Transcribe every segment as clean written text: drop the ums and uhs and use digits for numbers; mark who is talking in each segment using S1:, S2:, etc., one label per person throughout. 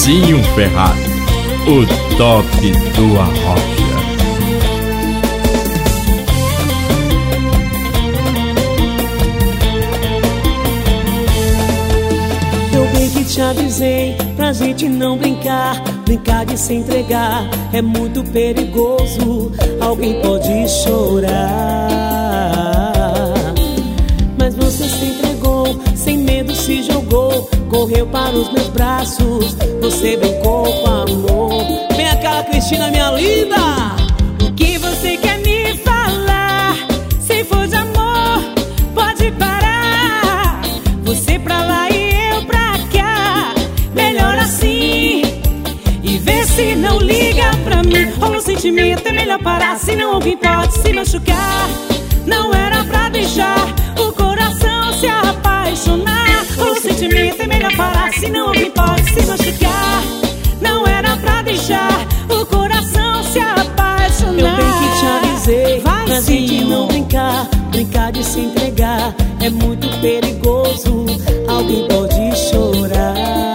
S1: Bracinho Ferrari, o toque do Arrocha.
S2: Eu bem que te avisei pra gente não brincar. Brincar de se entregar é muito perigoso. Alguém pode chorar, mas você se entregou, sem medo se jogou, correu para os meus braços. Você brincou com amor. Vem cá, Cristina, minha linda.
S3: O que você quer me falar? Se for de amor, pode parar. Você pra lá e eu pra cá. Melhor assim. E vê se não liga pra mim. Rola um sentimento, é melhor parar, senão alguém pode se machucar. Não era pra deixar o coração se apaixonar. Rola um sentimento, é melhor parar, senão alguém pode se machucar. Não era pra deixar o coração se apaixonar.
S2: Eu bem que te avisei pra
S3: sim,
S2: gente não brincar. Brincar de se entregar é muito perigoso. Alguém pode chorar,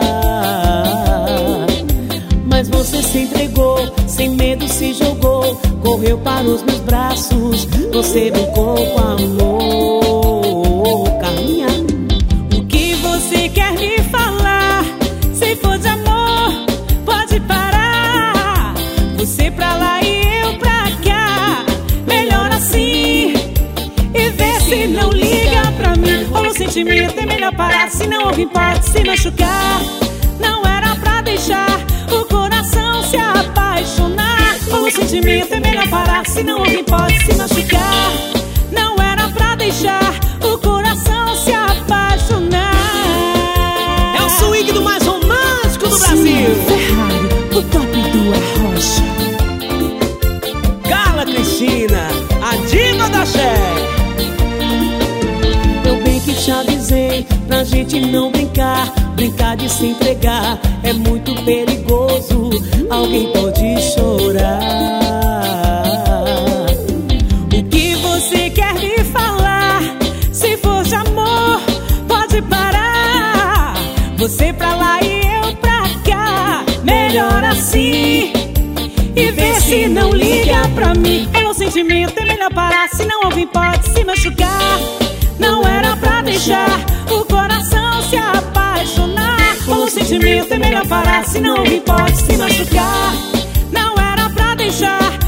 S2: mas você se entregou, sem medo se jogou, correu para os meus braços. Você brincou com amor, Carminha.
S3: O que você quer me falar? Se for de amor, pode parar. Você pra lá e eu pra cá. Melhor assim. E vê se não liga pra mim. Rola um sentimento, é melhor parar, senão alguém pode se machucar. Não era pra deixar o coração se apaixonar. Rola um sentimento, é melhor parar, senão alguém pode se machucar. Não era pra deixar o coração se apaixonar.
S2: É o swing do mais romântico do Brasil.
S3: Ferrari, o top do Arrocha.
S2: Carla Cristina, a diva da Xé. Eu bem que te avisei pra gente não brincar. Brincar de se entregar é muito perigoso. Alguém pode chorar.
S3: O que você quer me falar? Se for de amor, pode parar. Você pra lá e eu pra cá. Melhor assim. E vê se não liga pra mim. É um sentimento, é melhor parar, senão alguém pode se machucar. Não era pra deixar o coração se apaixonar. Com o sentimento é melhor parar, senão alguém pode se machucar. Não era pra deixar